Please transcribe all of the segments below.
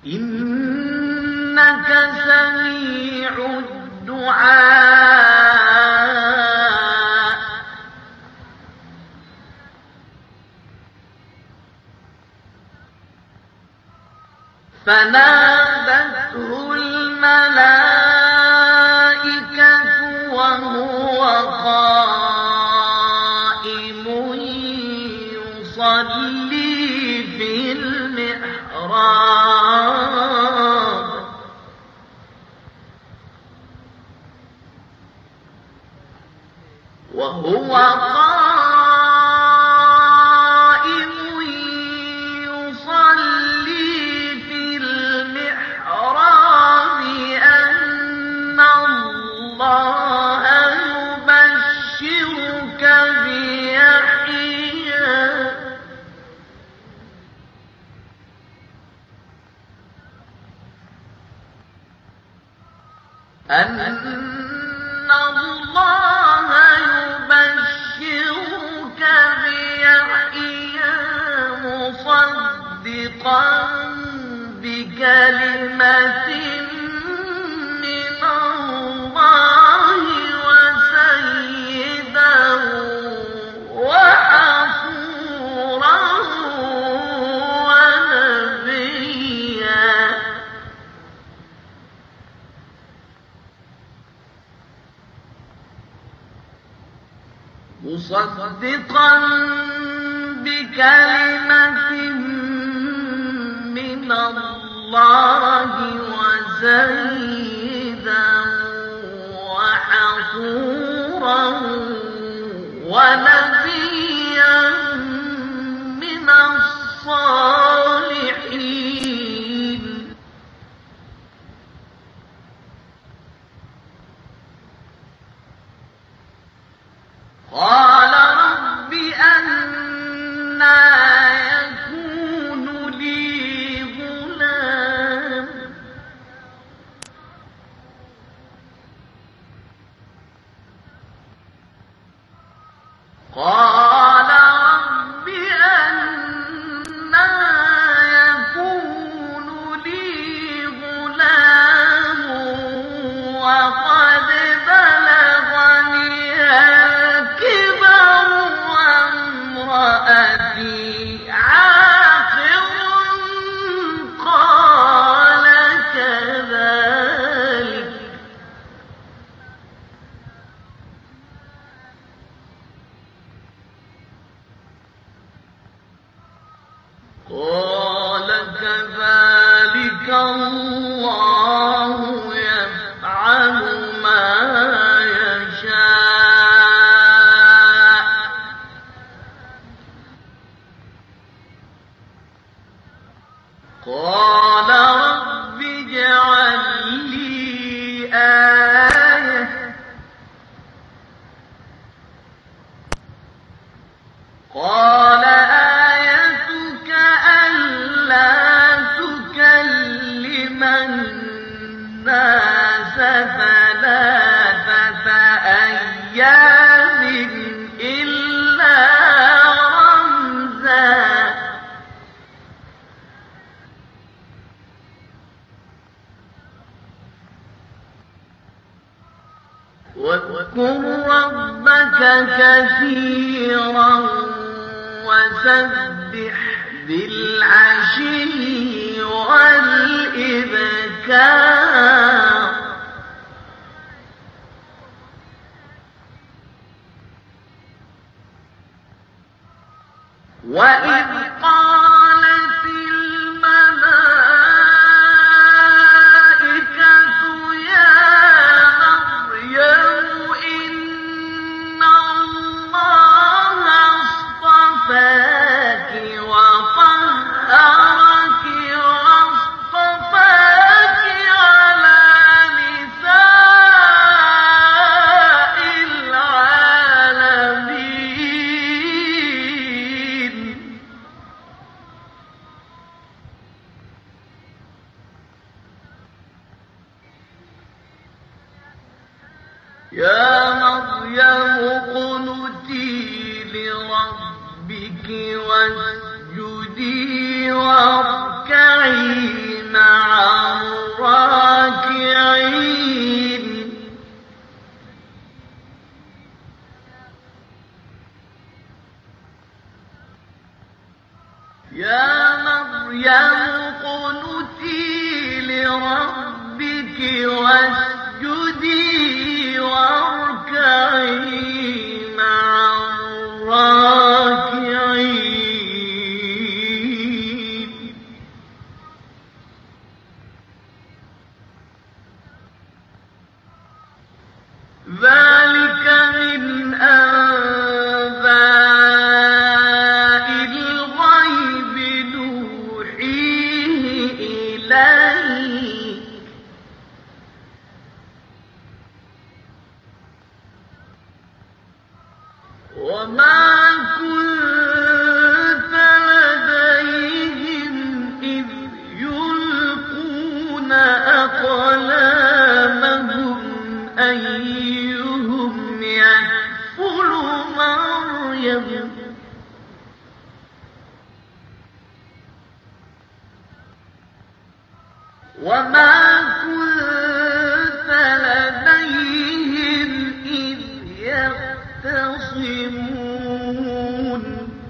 إنك سميع الدعاء فنادته الملائكة وهو قائم يصلي في المحراب وهو قائم يصلي في المحراب أن الله يبشرك بيحيى مصدقا بكلمة من الله وسيدا وحصورا ونبيا مصدقا بكلمة من الله وسيدا وحصورا ونبيا من الصالحين قال رب أنى يكون لي غلام قال رب أنى يكون لي غلام وقد بلغني الكبر وامرأتي عاقر قال كذلك الله يفعل ما يشاء قال رب اجعل لي آية قال آيتك ألا تكلم الناس ثلاثة أيام إلا رمزا واذكر ربك كثيرا وسبح بالعشي والإبكار وإذ قالت الملائكة يا مريم إن الله اصطفاك وطهرك واصطفاك على نساء العالمين يا مريم اقنتي لربك واسجدي واركعي مع الراكعين يا مريم اقنتي لربك واسجدي واركعي مع الراكعين ذلك من أنباء الغيب نوحيه إليك وما كنت لديهم إذ يلقون أقلامهم أيهم يكفل مريم وما كنت لديهم إذ يختصمون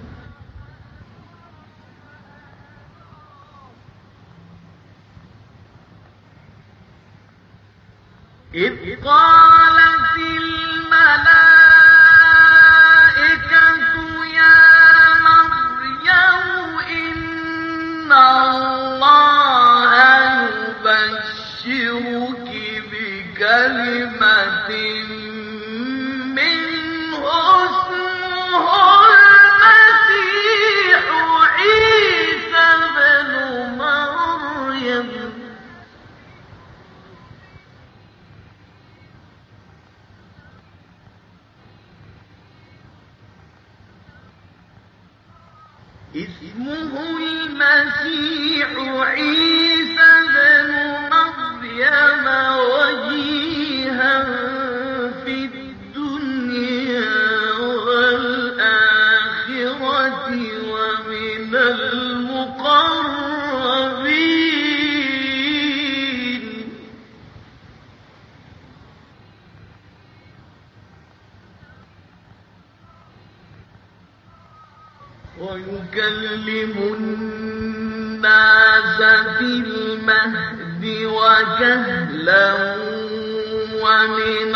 إذ قالت الملائكة يا مريم إن الله يبشرك بكلمة منه اسمه المسيح عيسى بن مريم اسمه المسيح عيسى بن مريم وجيها في الدنيا والآخرة ومن المقربين ويكلم الناس في المهد وكهلا ومن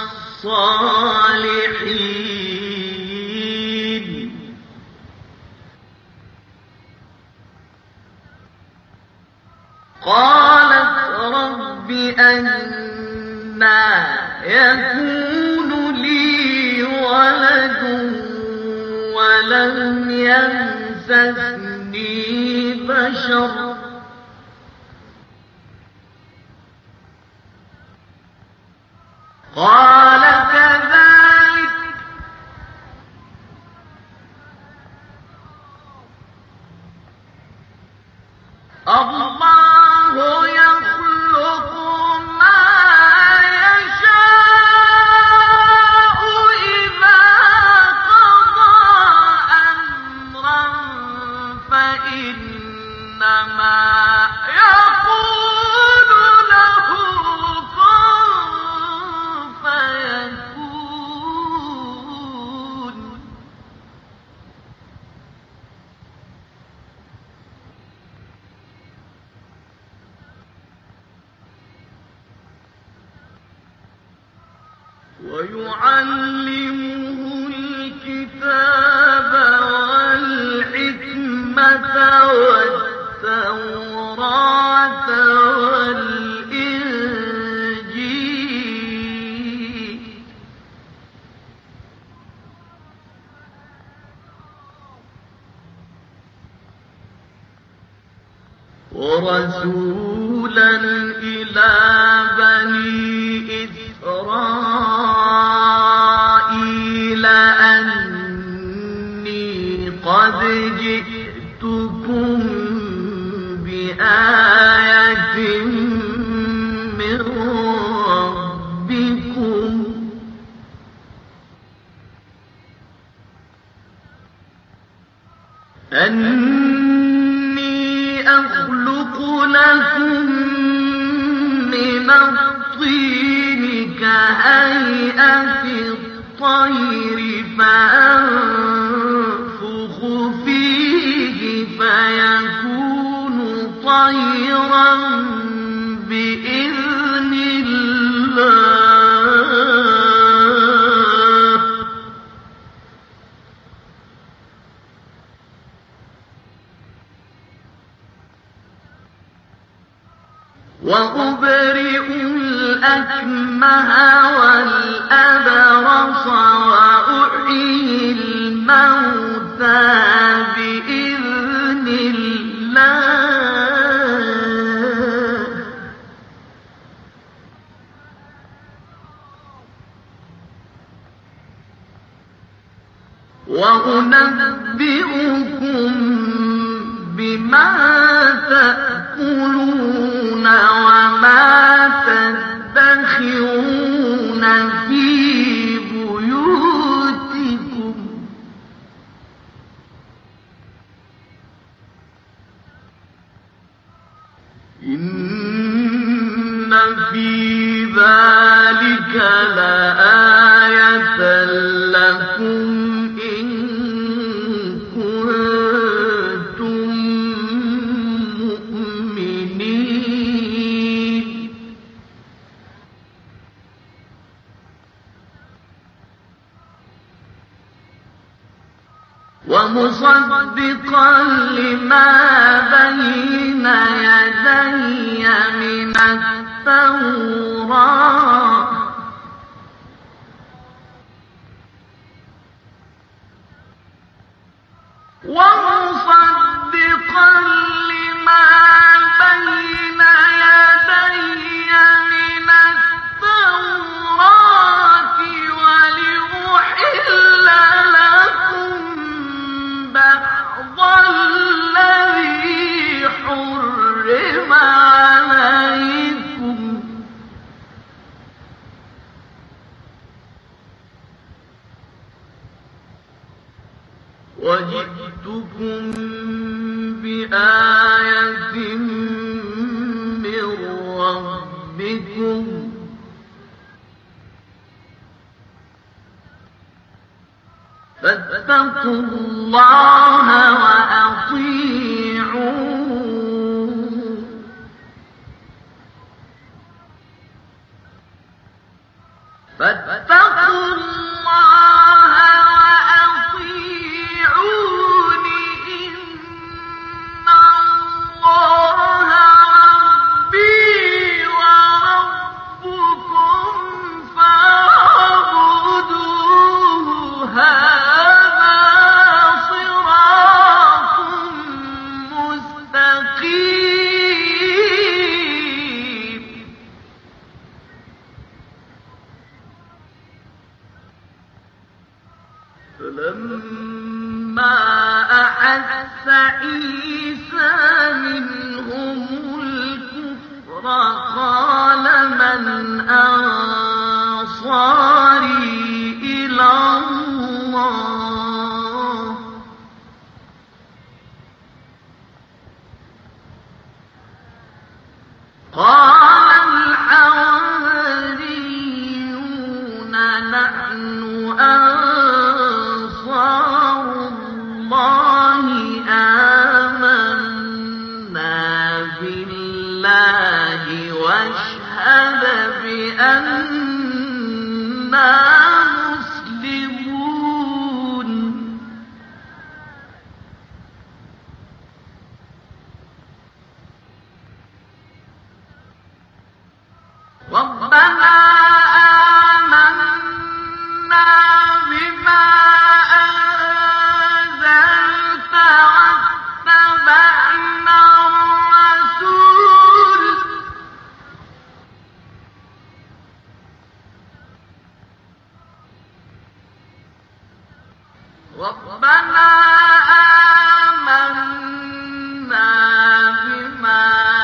الصالحين قالت رب أنى يكون لي ولد ولم يمسسني بشر قال كذلك الله يخلق ما يشاء إذا قضى أمرا فإنما يقول له كن فيكون ويعلمه الكتاب والحكمة والتوراة والإنجيل ورسولا إلى بني إسرائيل أني قد جئتكم بآية من ربكم أني أخلق لكم من الطين كهيئة الطير فأنفخ فيه فيكون طيرا بإذن الله وأبرئ الأكمه والأبرص وأحيي الموتى بإذن الله وأنبئكم بما تأكلون وما تدخرون في بيوتكم إن في ذلك لآية لكم إن كنتم مؤمنين ومصدقا لما بين يدي من التوراة ومصدقا لما بين يدي من التوراة ولأحل لكم بعض الذي حرم عليكم وجئتكم بآية من ربكم فاتقوا الله وأطيعون فاتقوا الله وأطيعون إن الله ربي وربكم فاعبدوه هذا صراط مستقيم فلما أحس عيسى منهم الكفر قال من أنصاري إلى الله قال الحواريون نحن أنصار الله آمنا بالله واشهد بأننا مسلمون ربنا آمنا بما أنزلت واتبعنا الرسول ربنا آمنا بما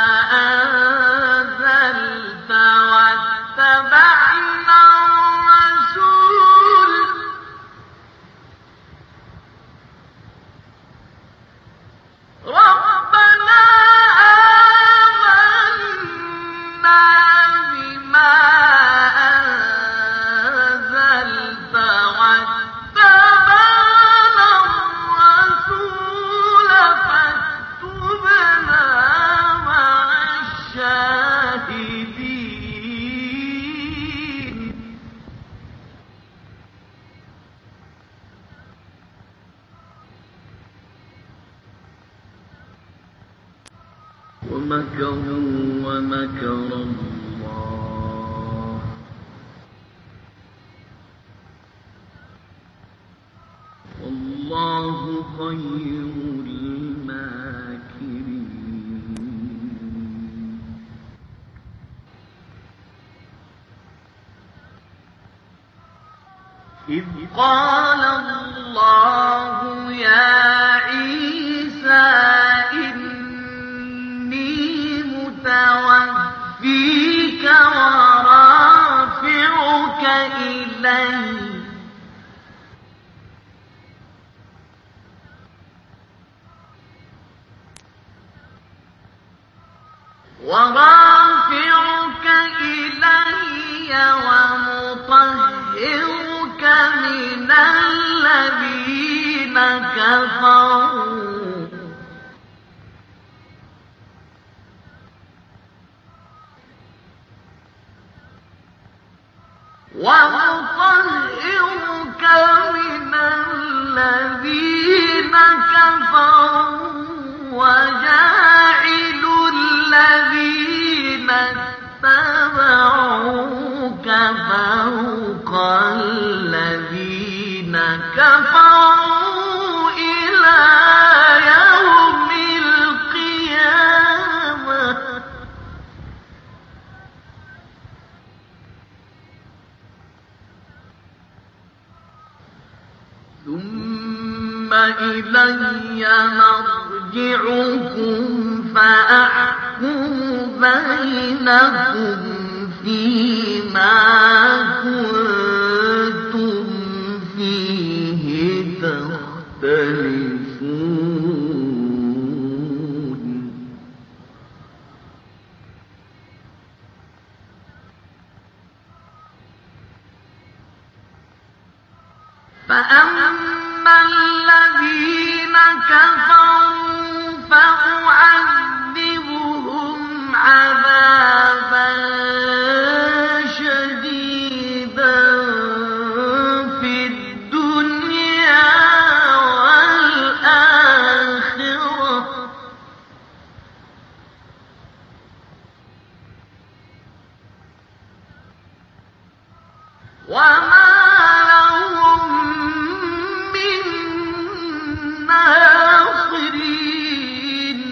أنزلت واتبعنا الرسول ربنا ومكروا ومكر الله والله خير الماكرين. إذ قال الله يا عيسى إني متوفيك ورافعك إلي ومطهرك من الذين كفروا وجاعل الذين اتبعوك فوق الذين كفروا إلى يوم القيامة ثم إلي مرجعكم فأحكم بينكم فيما كنتم فيه تختلفون. فأما الذين كفروا فأعذبهم عذابا شديدا في الدنيا والآخرة وما لهم من ناصرين.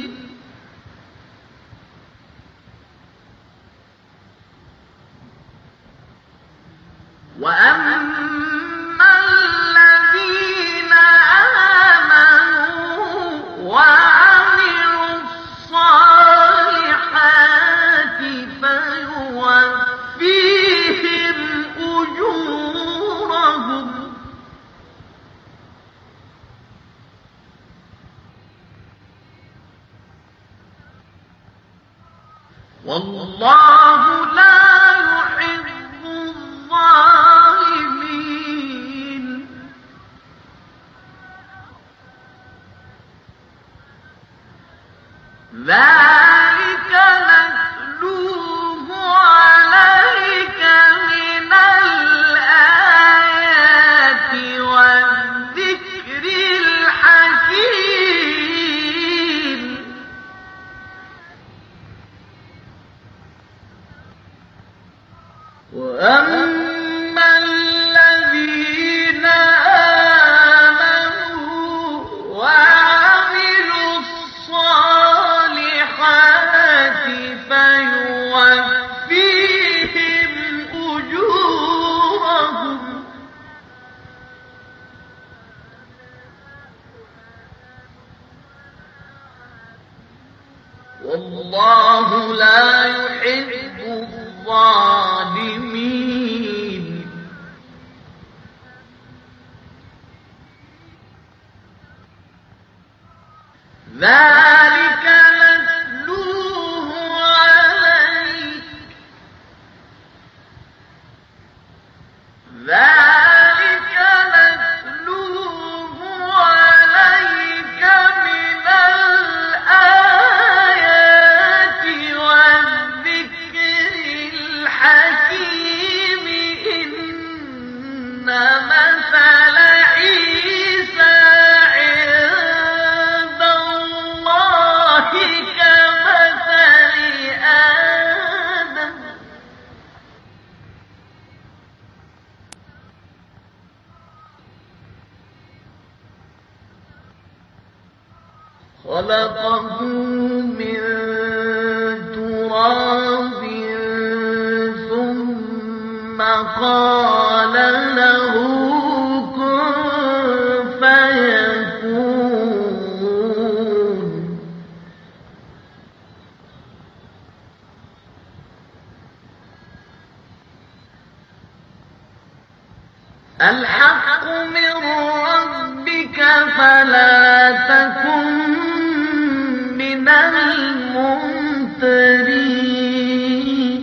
وأما الذين آمنوا وعملوا الصالحات فيوفيهم أجورهم والله لا يحب الظالمين. ذلك نتلوه عليك من الآيات والذكر الحكيم. وأما الذين آمنوا وعملوا الصالحات فيوفيهم أجورهم والله لا يحب الظالمين. ذلك نتلوه عليك من الآيات والذكر الحكيم. إن مثل عيسى عند الله خلقه من تراب ثم قال له كن فيكون. الحق من ربك فلا تكن من الممترين.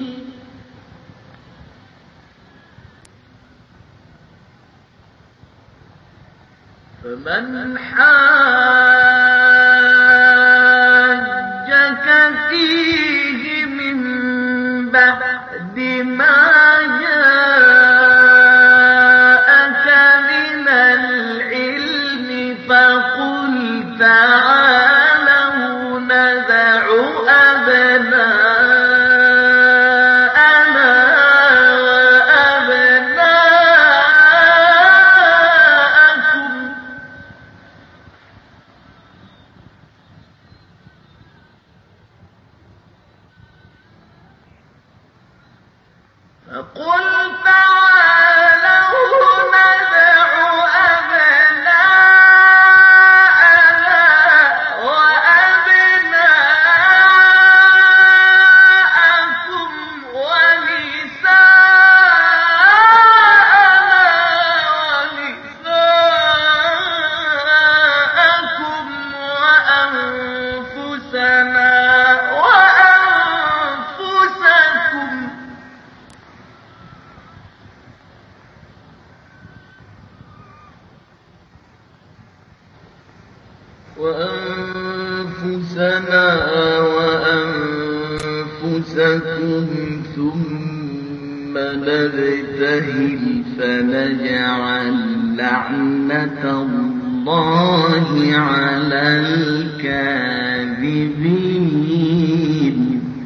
فمن حاجك فيه من بعد ما جاءك من العلم فقل تعالوا ندع أبناءنا وأبناءكم ونساءكم وأنفسنا وأنفسكم ثم نبتهل فنجعل لعنة الله على الكاذبين.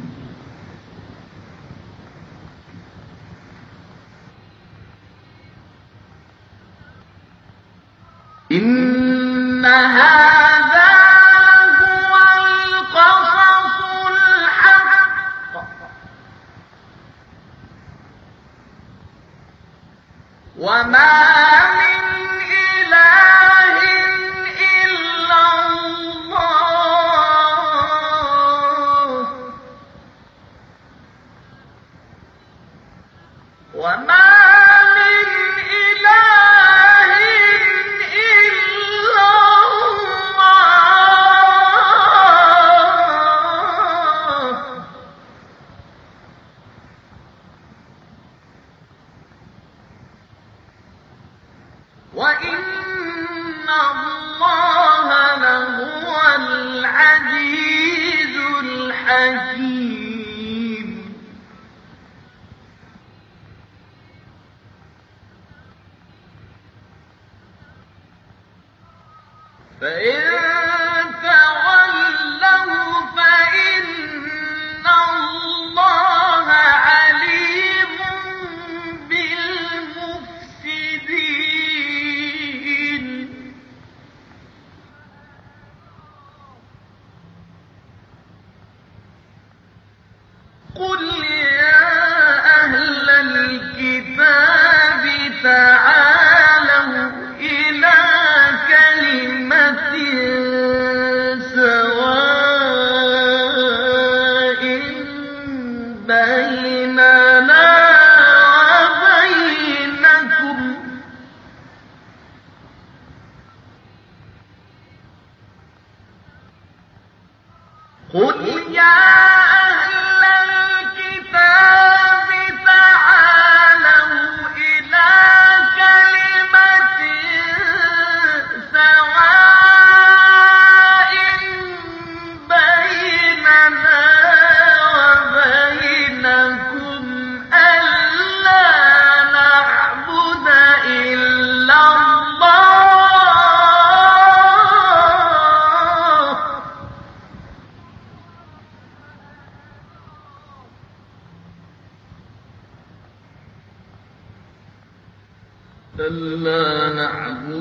إن هذا هو القصص الحق وما من إله إلا الله وما من إله إلا الله وإن الله لهو العزيز الحكيم. فإن تولوا فإن الله عليم بالمفسدين. قل يا أهل الكتاب تعالوا إلى كلمة سواء بيننا وبينكم قل يا أهل الكتاب تعالوا إلى كلمة سواء بيننا وبينكم ألا نعبد إلا الله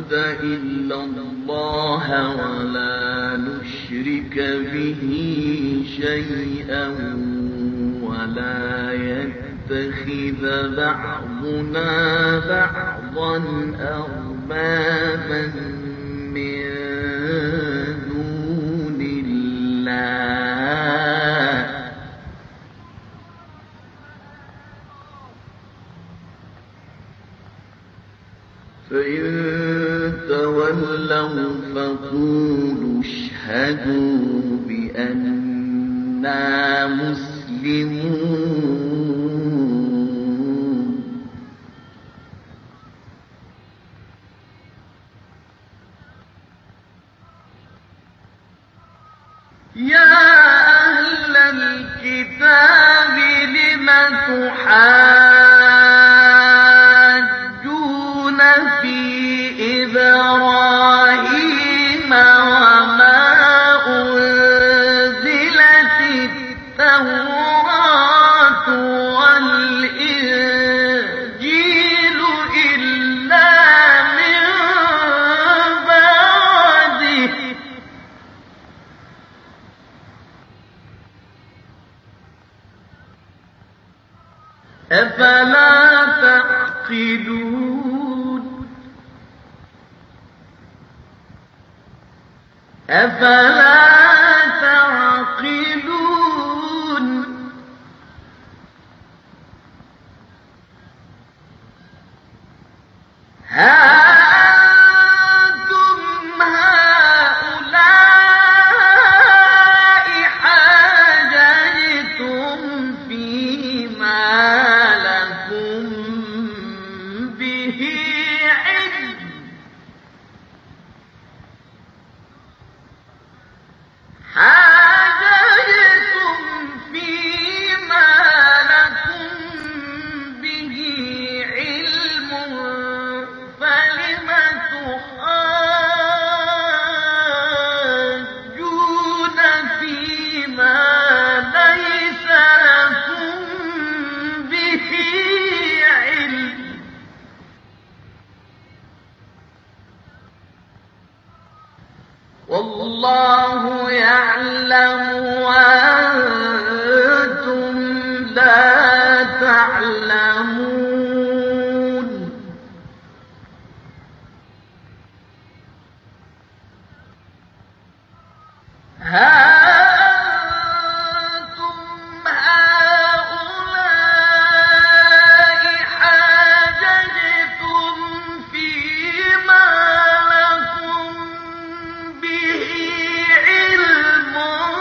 إلا الله ولا نشرك به شيئا ولا يتخذ بعضنا بعضا أربابا من دون الله فإن تولوا فقولوا اشهدوا بأننا مسلمون يا أهل الكتاب لم تحاجون في إبراهيم وما أنزلت التوراة والإنجيل إلا من بعده أفلا تعقلون أفلا تعقلون ها أنتم هؤلاء حاججتم فيما لكم به علم حاججتم فيما لكم به علم فلم تحاجون فيما ليس لكم به علم والله يعلم وأنتم لا تعلمون ها أنتم هؤلاء حاججتم فيما لكم به علم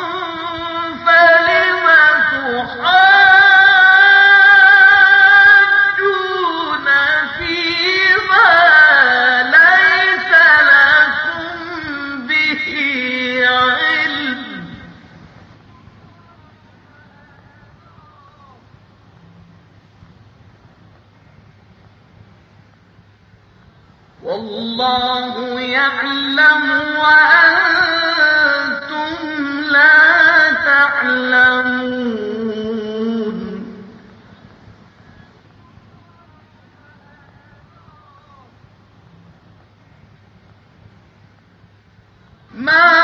فلم تحاجون فيما ليس لكم به علم والله يعلم وأنتم لا تعلمون ما